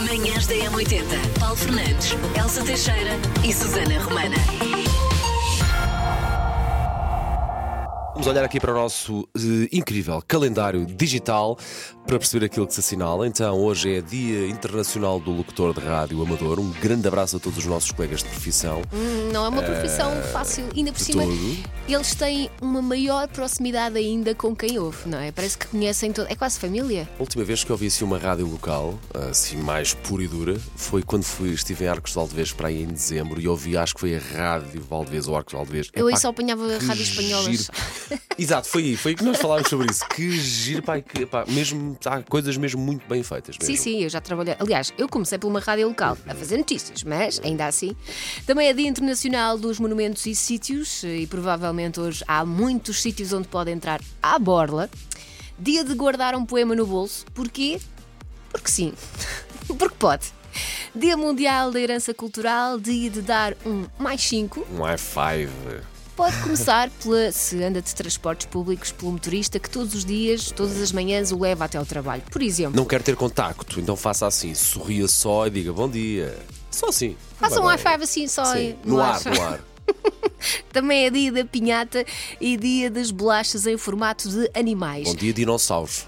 Manhãs da M80. Paulo Fernandes, Elsa Teixeira e Susana Romana. Vamos olhar aqui para o nosso incrível calendário digital para perceber aquilo que se assinala. Então, hoje é Dia Internacional do Locutor de Rádio Amador. Um grande abraço a todos os nossos colegas de profissão. Não é uma profissão fácil. Ainda por cima, eles têm uma maior proximidade ainda com quem ouve, não é? Parece que conhecem todo. É quase família. A última vez que eu ouvi assim, uma rádio local, assim mais pura e dura, foi quando estive em Arcos de Valdevez para aí em dezembro e ouvi, acho que foi a Rádio Valdevez ou Arcos de Valdevez. Eu aí só apanhava rádio espanholas. Exato, foi aí que nós falámos sobre isso. Que giro, mesmo, há coisas mesmo muito bem feitas. Mesmo. Sim, eu já trabalhei. Aliás, eu comecei por uma rádio local a fazer notícias, mas ainda assim. Também é Dia Internacional dos Monumentos e Sítios e provavelmente hoje há muitos sítios onde pode entrar à borla. Dia de guardar um poema no bolso. Porquê? Porque sim. Porque pode. Dia Mundial da Herança Cultural. Dia de dar um +5. Um high five. Pode começar se anda de transportes públicos, pelo motorista que todos os dias, todas as manhãs o leva até ao trabalho. Por exemplo. Não quer ter contacto, então faça assim, sorria só e diga bom dia. Só assim. Faça um high five assim só. Sim, no ar. Também é dia da pinhata e dia das bolachas em formato de animais. Bom dia, dinossauros.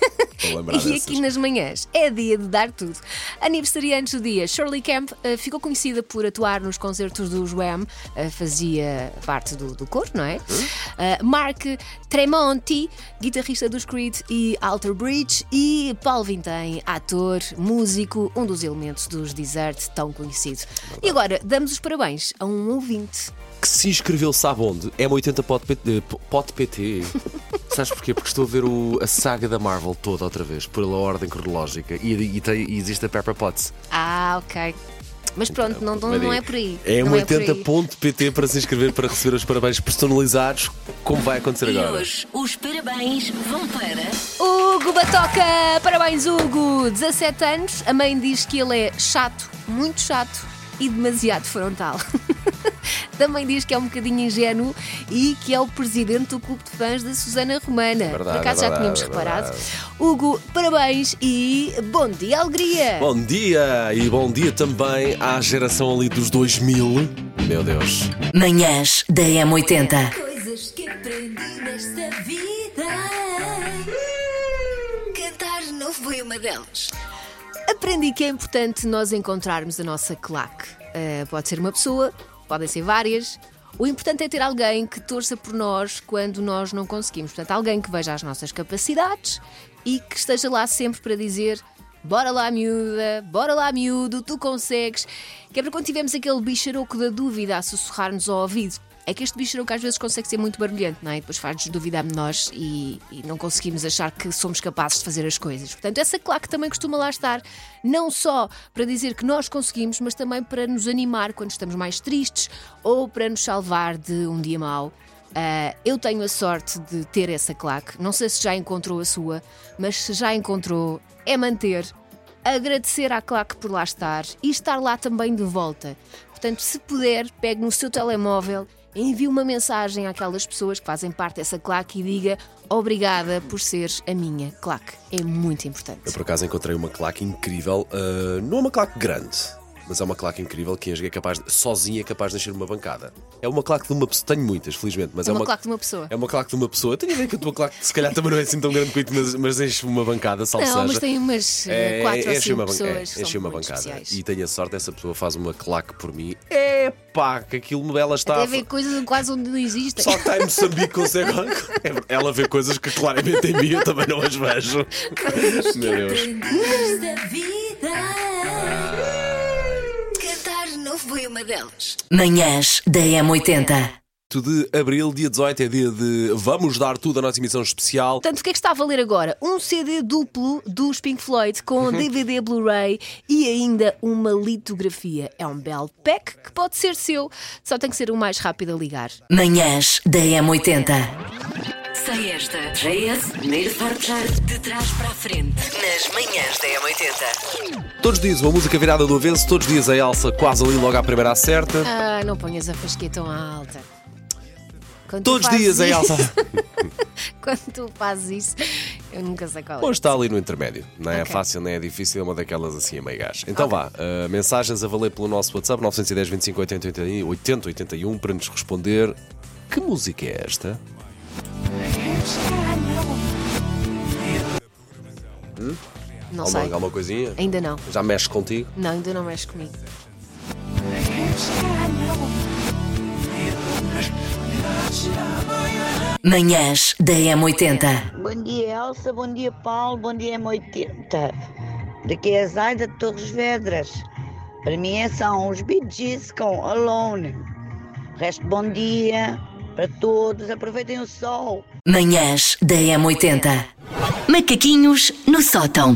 E aqui nas manhãs é dia de dar tudo. Aniversariantes do dia, Shirley Camp ficou conhecida por atuar nos concertos do Wham, fazia parte do coro, não é? Mark Tremonti, guitarrista dos Creed e Alter Bridge, e Paulo Vintém, ator, músico, um dos elementos dos Desert, tão conhecido. E agora damos os parabéns a um ouvinte que se inscreveu, sabe onde? M80.pt. Sabes porquê? Porque estou a ver a saga da Marvel toda outra vez, pela ordem cronológica, e existe a Pepper Potts. Ok. Mas pronto, não é por aí. É M80.pt para se inscrever para receber os parabéns personalizados, como vai acontecer agora. E hoje os parabéns vão para Hugo Batoca! Parabéns, Hugo! 17 anos, a mãe diz que ele é chato, muito chato e demasiado frontal. Também diz que é um bocadinho ingênuo e que é o presidente do clube de fãs da Susana Romana. Verdade, por acaso já tínhamos reparado. Hugo, parabéns e bom dia, alegria! Bom dia! E bom dia também à geração ali dos 2000. Meu Deus! Manhãs da M80. Coisas que aprendi nesta vida. Cantar não foi uma delas. Aprendi que é importante nós encontrarmos a nossa claque. Pode ser uma pessoa, podem ser várias. O importante é ter alguém que torça por nós quando nós não conseguimos. Portanto, alguém que veja as nossas capacidades e que esteja lá sempre para dizer: bora lá, miúda, bora lá, miúdo, tu consegues. Que é para quando tivermos aquele bicharoco da dúvida a sussurrar-nos ao ouvido. É que este bicharoco às vezes consegue ser muito barulhento, não é? E depois faz-nos duvidar de nós e não conseguimos achar que somos capazes de fazer as coisas. Portanto, essa claque também costuma lá estar, não só para dizer que nós conseguimos, mas também para nos animar quando estamos mais tristes ou para nos salvar de um dia mau. Eu tenho a sorte de ter essa claque. Não sei se já encontrou a sua, mas se já encontrou, é manter, agradecer à claque por lá estar e estar lá também de volta. Portanto, se puder, pegue no seu telemóvel, envie uma mensagem àquelas pessoas que fazem parte dessa claque e diga: obrigada por seres a minha claque. É muito importante. Eu por acaso encontrei uma claque incrível, não é uma claque grande, mas é uma claque incrível que sozinha é capaz de encher uma bancada. É uma claque de uma pessoa, tenho muitas, felizmente, mas é uma claque de uma pessoa. É uma claque de uma pessoa. Tenho a ver que a tua claque se calhar também não é assim tão grande quanto, mas enche uma bancada, salve seja. Não, mas tem umas 4 ou 5 pessoas que enche são uma muito bancada. especiais. E tenho a sorte, essa pessoa faz uma claque por mim. Epá, que aquilo ela está. Até ver coisas quase onde não existem. Só que está em Moçambique, consegue. Ela vê coisas que claramente em mim eu também não as vejo. Meu Deus. Nesta vida. Cantar não foi uma delas. Manhãs da M80. De abril, dia 18, é dia de Vamos Dar Tudo, a nossa emissão especial. Portanto, o que é que está a valer agora? Um CD duplo dos Pink Floyd com DVD Blu-ray e ainda uma litografia. É um belo pack que pode ser seu, só tem que ser o mais rápido a ligar. Manhãs da M80. Sei esta. JS, primeiro forjar de trás para a frente. Nas manhãs da M80. Todos os dias uma música virada do avesso, todos os dias a Elsa quase ali logo à primeira acerta. Não ponhas a fasquia tão alta. Quando Todos os dias a Elsa. Quando tu fazes isso, Eu nunca sei qual é. Hoje está ali no intermédio. Não é Ok. fácil, nem é difícil, é uma daquelas assim a meio gás. Então vá, mensagens a valer pelo nosso WhatsApp 910 25 80 81 para nos responder. Que música é esta? Não sei. Alguma coisinha? Ainda não. Já mexe contigo? Não, ainda não mexe comigo. Manhãs da M80. Bom dia, Elsa. Bom dia, Paulo. Bom dia, M80. Daqui é a Zaida de Torres Vedras. Para mim são os Bee Gees com Alone. Resto, bom dia para todos. Aproveitem o sol. Manhãs da M80. Macaquinhos no sótão.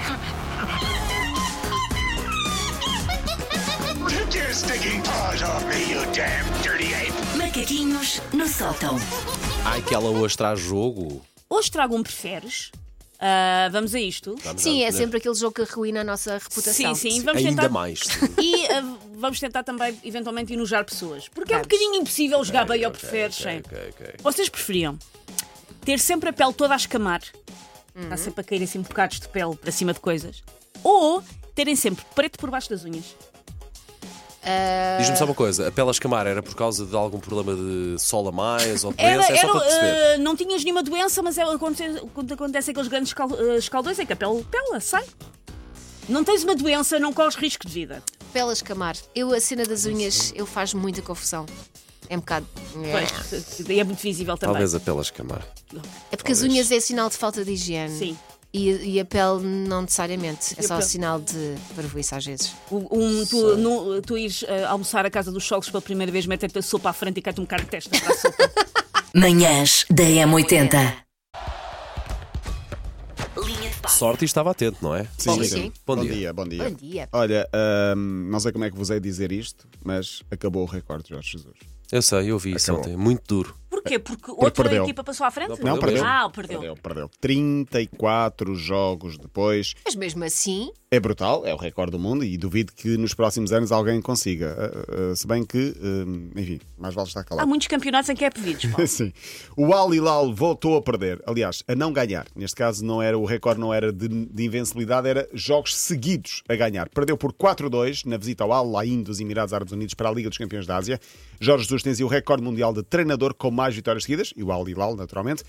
Take your stinking paws off me, you damn dirty ape! Macaquinhos no sótão. Ai, que ela hoje traz jogo. Hoje trago um preferes. Vamos a isto. Sim, é sempre aquele jogo que arruína a nossa reputação. Sim, vamos Ainda tentar. mais. E vamos tentar também, eventualmente, enojar pessoas. Porque é um Vamos. bocadinho impossível jogar bem ao preferes sem. Ok. Vocês preferiam ter sempre a pele toda a escamar, está sempre a cair assim bocados de pele para cima de coisas, ou terem sempre preto por baixo das unhas? Diz-me só uma coisa, a pele a escamar era por causa de algum problema de sol a mais ou de doença? É só para perceber. Não tinhas nenhuma doença, mas quando acontece aqueles grandes escaldões é que a pele pela, sai. Não tens uma doença, não corres risco de vida. Pelas camar. A cena das unhas, eu faz muita confusão. É um bocado. Pois, e é muito visível também. Talvez a pele a escamar. É porque as unhas é sinal de falta de higiene. Sim. E a pele não necessariamente. É E a só pele? sinal de barbuíça às vezes. Tu ires almoçar à casa dos sogros pela primeira vez, meter-te a sopa à frente e cai-te um bocado de testa para a sopa. Manhãs da M80. Linha de passe. Sorte e estava atento, não é? Sim. Bom Bom dia. dia, bom dia. Bom dia. Olha, não sei como é que vos hei de dizer isto, mas acabou o recorde de Jorge Jesus. Eu sei, eu vi isso Acabou. ontem. Muito duro. Porquê? Porque outra perdeu. equipa passou à frente? Não, perdeu. Ah, perdeu. Perdeu. 34 jogos depois. Mas mesmo assim, É brutal, é o recorde do mundo e duvido que nos próximos anos alguém consiga. Se bem que, enfim, mais vale estar Há calado. muitos campeonatos em que é pedidos, Paulo. Sim. O Al Hilal voltou a perder. Aliás, a não ganhar. Neste caso, o recorde não era de invencibilidade, era jogos seguidos a ganhar. Perdeu por 4-2 na visita ao Al Ain dos Emirados Árabes Unidos para a Liga dos Campeões da Ásia. Jorge Jesus tem o recorde mundial de treinador com mais vitórias seguidas, e o Al Hilal, naturalmente.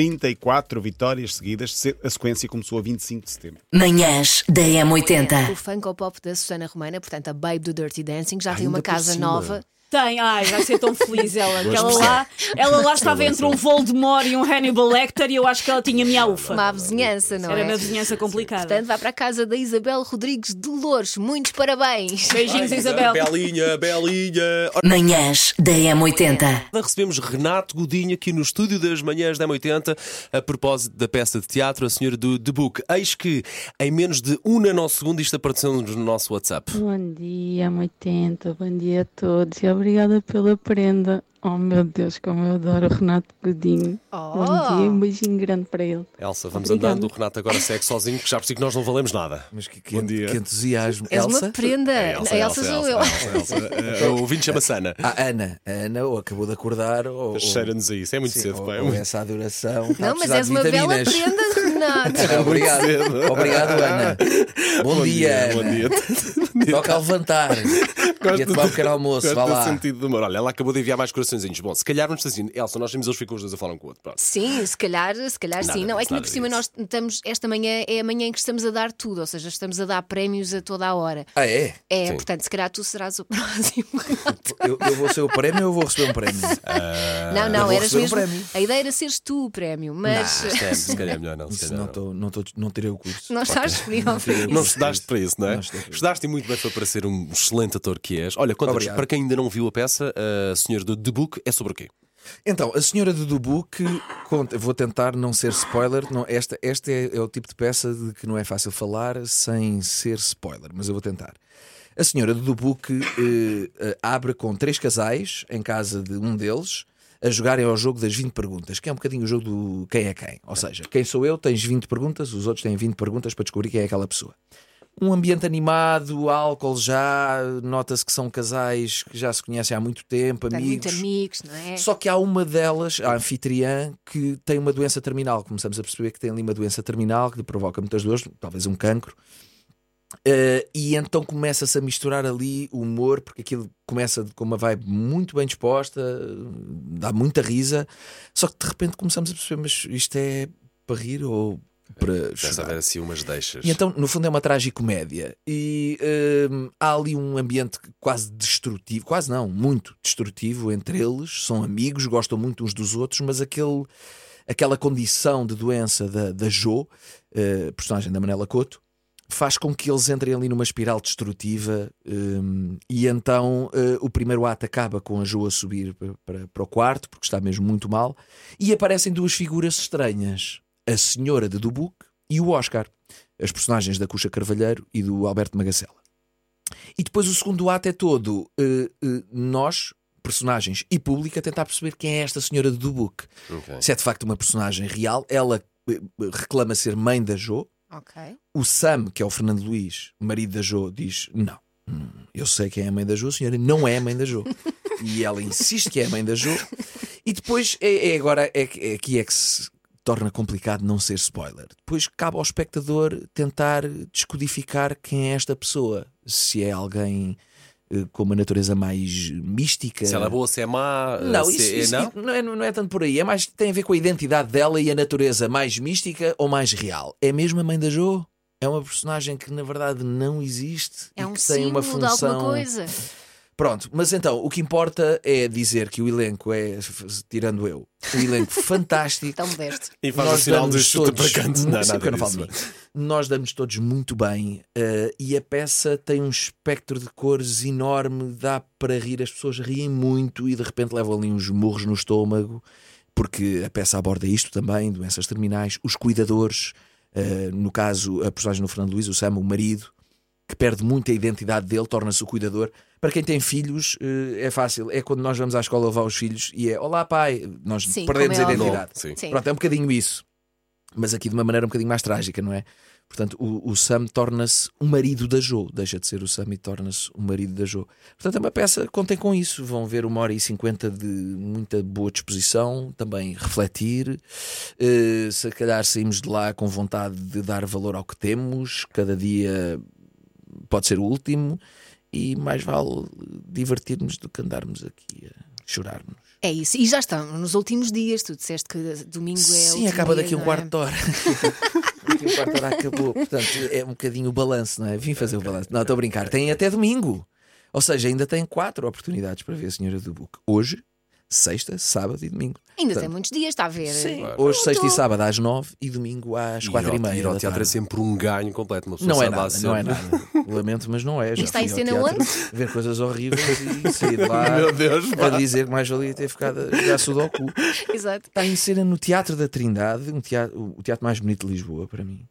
34 vitórias seguidas. A sequência começou a 25 de setembro. Manhãs da o M80. funk ou pop da Susana Romana, portanto a Babe do Dirty Dancing, já tem Ainda uma por casa cima. nova. Tem, vai ser tão feliz ela. Que ela lá estava entre um Voldemort e um Hannibal Lecter e eu acho que ela tinha minha ufa. Uma vizinhança, não Era é? uma vizinhança complicada. Portanto, vai para a casa da Isabel Rodrigues de Loures. Muitos parabéns. Beijinhos, Isabel. Belinha. Ora, Manhãs da M80. recebemos Renato Godinho aqui no estúdio das manhãs da M80 a propósito da peça de teatro A Senhora do The Book. Eis que em menos de 1 nanosegundo isto apareceu-nos no nosso WhatsApp. Bom dia, M80, bom dia a todos e obrigada pela prenda. Oh meu Deus, como eu adoro o Renato Godinho. Bom dia, um beijinho grande para ele. Elsa, vamos Obrigada. andando. O Renato agora segue sozinho, porque já percebi que nós não valemos nada. Mas que dia. entusiasmo. És Elsa? uma prenda. a Elsa sou eu. O ouvinte chama-se Ana. A Ana, ou acabou de acordar, ou. Cheira-nos a isso, é muito Sim, cedo. ou, pá. ou essa adoração. está a Não, mas precisar és de uma bela vitaminas. prenda, Renato. Obrigado. Obrigado, Ana. Bom dia, Bom Ana. dia. Toca a levantar. E a tomar um pequeno almoço. Gosto Vá do lá. sentido do humor. Olha, ela acabou de enviar mais coraçõezinhos. Bom, se calhar não está assim. Elsa, nós temos hoje ficam os dois a falar um com o outro. Pronto. Sim, se calhar sim. Não, é que ainda nada por cima disso. nós estamos. Esta manhã é a manhã em que estamos a dar tudo, ou seja, estamos a dar prémios a toda a hora. Ah, é? É, Sim. portanto, se calhar tu serás o próximo, Renato. Eu vou ser o prémio ou eu vou receber um prémio? Não, vou eras receber um mesmo. prémio. A ideia era seres tu o prémio, mas Se calhar é melhor não. Se Isso calhar não tirei o curso. não estás disponível para Não isso. estudaste para isso, não é? Não estudei para isso. Estudaste e muito bem para ser um excelente ator que és. Olha, conta-nos, Obrigado. para quem ainda não viu a peça, A Senhora do The Book é sobre o quê? Então, a Senhora do Dubuque, vou tentar não ser spoiler. Não, esta é o tipo de peça de que não é fácil falar sem ser spoiler, mas eu vou tentar. A Senhora do Dubuque abre com 3 casais em casa de um deles a jogarem ao jogo das 20 perguntas, que é um bocadinho o jogo do quem é quem. Ou seja, quem sou eu, tens 20 perguntas, os outros têm 20 perguntas para descobrir quem é aquela pessoa. Um ambiente animado, álcool já, nota-se que são casais que já se conhecem há muito tempo, Tem amigos. muito amigos, não é? Só que há uma delas, a anfitriã, que tem uma doença terminal. Começamos a perceber que tem ali uma doença terminal que lhe provoca muitas dores, talvez um cancro. E então começa-se a misturar ali o humor, porque aquilo começa com uma vibe muito bem disposta, dá muita risa. Só que de repente começamos a perceber, mas isto é para rir ou para Começa a haver assim umas deixas. E então, no fundo, é uma tragicomédia. E há ali um ambiente quase destrutivo, quase não, muito destrutivo entre eles. São amigos, gostam muito uns dos outros, mas aquela condição de doença da Jo, personagem da Manela Couto, faz com que eles entrem ali numa espiral destrutiva. E então o primeiro ato acaba com a Jo a subir para o quarto, porque está mesmo muito mal, e aparecem duas figuras estranhas: a senhora de Dubuque e o Oscar, as personagens da Cuxa Carvalheiro e do Alberto Magacela. E depois o segundo ato é todo nós, personagens e público, a tentar perceber quem é esta senhora de Dubuque. Okay. Se é de facto uma personagem real. Ela reclama ser mãe da Jo. Ok. O Sam, que é o Fernando Luís, marido da Jo, diz: não, eu sei quem é a mãe da Jo, a senhora não é a mãe da Jo. E ela insiste que é a mãe da Jo. E depois aqui é que se torna complicado não ser spoiler. Depois cabe ao espectador tentar descodificar quem é esta pessoa. Se é alguém com uma natureza mais mística. Se ela é boa, se é má. Não, se não é tanto por aí. É mais, tem a ver com a identidade dela e a natureza mais mística ou mais real. É mesmo a mãe da Jo? É uma personagem que na verdade não existe É e um que tem uma símbolo de função. alguma coisa. Pronto, mas então o que importa é dizer que o elenco é, tirando eu, um elenco fantástico. Tão modesto. E faz o sinal de chuta para canto. Não, Sempre que eu não nada falo de disso. mim. Nós damos todos muito bem, e a peça tem um espectro de cores enorme, dá para rir, as pessoas riem muito e de repente levam ali uns murros no estômago, porque a peça aborda isto também, doenças terminais, os cuidadores, no caso a personagem do Fernando Luís, o Sam, o marido, que perde muito a identidade dele, torna-se o cuidador. Para quem tem filhos, é fácil. É quando nós vamos à escola levar os filhos e é: olá pai, nós Sim, perdemos a como é óbvio. identidade. Sim. Sim. Pronto, é um bocadinho isso. Mas aqui de uma maneira um bocadinho mais trágica, não é? Portanto, o Sam torna-se o marido da Jo. Deixa de ser o Sam e torna-se o marido da Jo. Portanto, é uma peça, contem com isso. Vão ver 1h50 de muita boa disposição, também refletir. Se calhar saímos de lá com vontade de dar valor ao que temos. Cada dia pode ser o último. E mais vale divertir-nos do que andarmos aqui a chorarmos. É isso. E já estão nos últimos dias. Tu disseste que domingo é o Sim, último acaba dia, daqui um não é? quarto de hora. Daqui um quarto de hora acabou. Portanto, é um bocadinho o balanço, não é? Vim fazer o balanço. Não, estou a brincar. Tem até domingo. Ou seja, ainda tem 4 oportunidades para ver a Senhora do Buque. Hoje, sexta, sábado e domingo. Ainda Portanto, tem muitos dias, está a ver? Sim, Claro. hoje, sexta e sábado às 9 e domingo às 4h30. Ir ao da teatro é tarde. sempre um ganho completo. Uma pessoa Não é sai lá nada, não é sempre- nada. Lamento, mas não é. Já está em fui ao cena teatro onde? ver coisas horríveis e sair de lá Meu Deus, a dizer que mais valia ter ficado a jogar Sudoku. Exato. Está em cena no Teatro da Trindade, o teatro mais bonito de Lisboa para mim.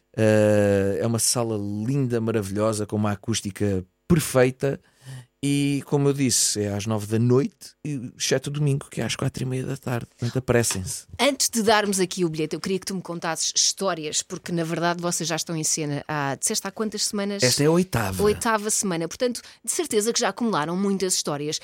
É uma sala linda, maravilhosa, com uma acústica perfeita. E como eu disse, é às 9 da noite, exceto o domingo, que é às 4h30 da tarde. Portanto, apressem-se. Antes de darmos aqui o bilhete, eu queria que tu me contasses histórias, porque na verdade vocês já estão em cena disseste há quantas semanas? Esta é a 8ª. 8ª semana, portanto, de certeza que já acumularam muitas histórias,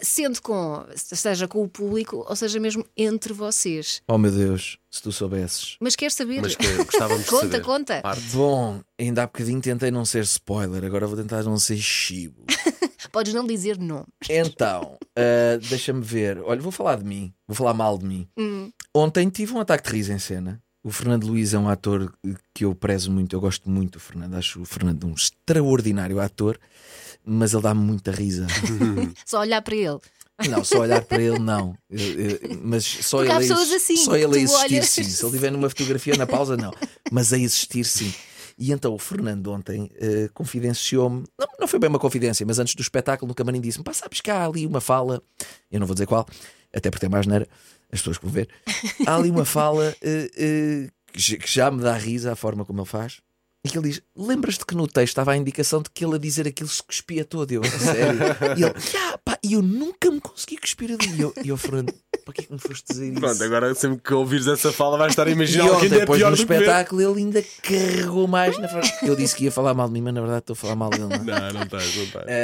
seja com o público, ou seja mesmo entre vocês. Oh meu Deus, se tu soubesses. Mas queres saber? Mas que gostávamos de Conta, saber. conta. Bom, ainda há bocadinho tentei não ser spoiler, agora vou tentar não ser chibo. Podes não dizer não. Então, deixa-me ver. Olha, vou falar de mim, vou falar mal de mim. Ontem tive um ataque de riso em cena. O Fernando Luís é um ator que eu prezo muito, eu gosto muito do Fernando. Acho o Fernando um extraordinário ator, mas ele dá-me muita risa. Só olhar para ele. Não, só olhar para ele, não. Mas só Porque ele, há pessoas assim, só ele a tu existir, olhas- sim. Se ele tiver numa fotografia na pausa, não. Mas a existir, sim. E então o Fernando ontem confidenciou-me, não foi bem uma confidência, mas antes do espetáculo no camarim disse-me: pá, sabes que há ali uma fala, eu não vou dizer qual, até porque tem mais neira, as pessoas que vão ver, há ali uma fala que já me dá risa a forma como ele faz. E que ele diz: lembras-te que no texto estava a indicação de que ele a dizer aquilo se cuspia todo? Eu, a sério? E ele: pá, e eu nunca me consegui cuspir ali. E eu, Fernando, para que é que me foste dizer isso? Pronto, agora sempre que ouvires essa fala vais estar a E imaginar que ontem, ainda é depois pior no do que ver. espetáculo, ele ainda carregou mais na frente. Eu disse que ia falar mal de mim, mas na verdade estou a falar mal dele. Não estás.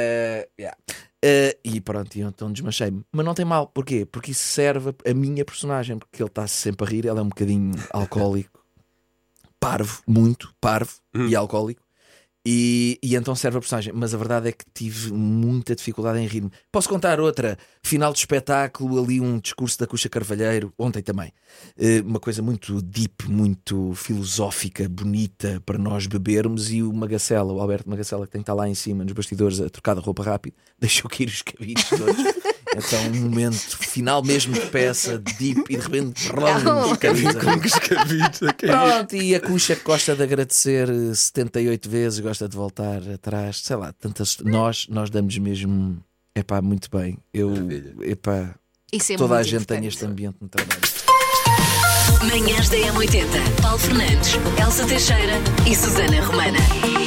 E pronto, e então desmanchei-me. Mas não tem mal, porquê? Porque isso serve a minha personagem, porque ele está sempre a rir, ele é um bocadinho alcoólico, parvo, muito parvo e alcoólico. E então serve a personagem. Mas a verdade é que tive muita dificuldade em rir-me. Posso contar outra? Final de espetáculo, ali um discurso da Cuxa Carvalheiro, ontem também. Uma coisa muito deep, muito filosófica, bonita para nós bebermos. E o Magacela, o Alberto Magacela, que tem que estar lá em cima nos bastidores a trocar de roupa rápido, deixou cair os cabides todos. Então, um momento final mesmo de peça, deep, e de repente Com os cabides a cair. pronto, e a Cuxa que gosta de agradecer 78 vezes, gosta de voltar atrás, sei lá, tantas. Nós damos mesmo, muito bem. Isso é Toda muito a gente tem importante. este ambiente no trabalho. Manhãs da M80. Paulo Fernandes, Elsa Teixeira e Susana Romana.